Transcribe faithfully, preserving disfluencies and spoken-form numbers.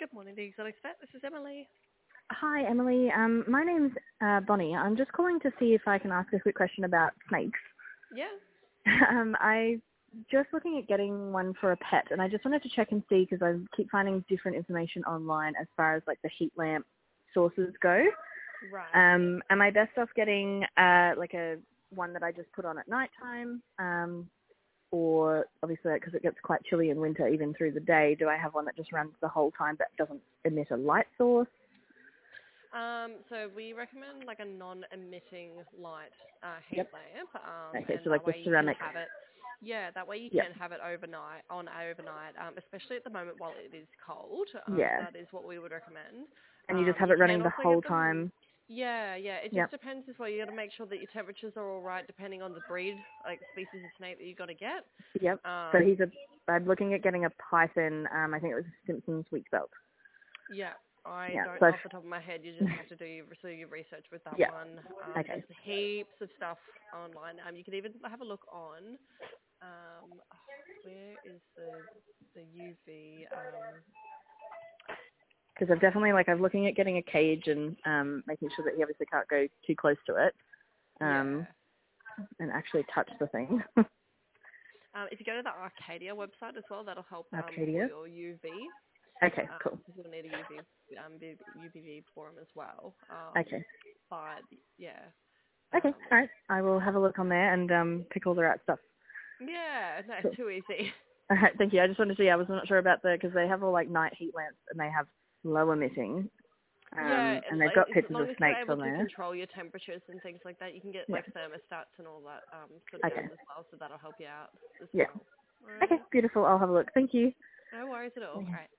Good morning, the Exotic Vet. This is Emily. Hi, Emily. Um, my name's uh, Bonnie. I'm just calling to see if I can ask a quick question about snakes. Yeah. um, I just looking at getting one for a pet, and I just wanted to check and see because I keep finding different information online as far as like the heat lamp sources go. Right. Um, am I best off getting uh, like a one that I just put on at night time? Um, or obviously because it gets quite chilly in winter even through the day, do I have one that just runs the whole time but doesn't emit a light source? Um, so we recommend like a non-emitting light uh, heat Yep. lamp, um, Okay, and so that like the way you can ceramic. have it. Yeah, that way you Yep. can have it overnight on overnight, um, especially at the moment while it is cold. Um, Yeah. that is what we would recommend. And you just Um, have you it can running the also whole get them. time. Yeah, yeah. It just Yep. depends as well. You got to make sure that your temperatures are all right, depending on the breed, like species of snake that you got to get. Yep. So Um, he's a. I'm looking at getting a Python. Um, I think it was a Simpsons wheat belt. Yeah, I Yeah. don't So. know off the top of my head. You just have to do your, so your research with that Yeah. one. Um, Okay. there's heaps of stuff online. Um, you can even have a look on. Um, oh, where is the the U V? Um, Because I've definitely like I'm looking at getting a cage and um making sure that he obviously can't go too close to it. Um, yeah. and actually touch the thing. Um, if you go to the Arcadia website as well, that'll help um, for Arcadia. your U V. Okay. Um, Cool. because you'll need a U V um, U V V for them as well. Um, Okay. but yeah. Okay. Um, All right. I will have a look on there and um pick all the right stuff. yeah, no, Cool. too easy. All right, thank you. I just wanted to see. I was not sure about the because they have all like night heat lamps and they have low emitting, Yeah, um, and and they've like, got as pictures of long as you're snakes able on to there. control your temperatures and things like that, you can get Yeah. like thermostats and all that um, sort of Okay. things as well, so that'll help you out as Yeah. well. Okay. Alrighty. Beautiful. I'll have a look. Thank you. No worries at all. Okay. Alright.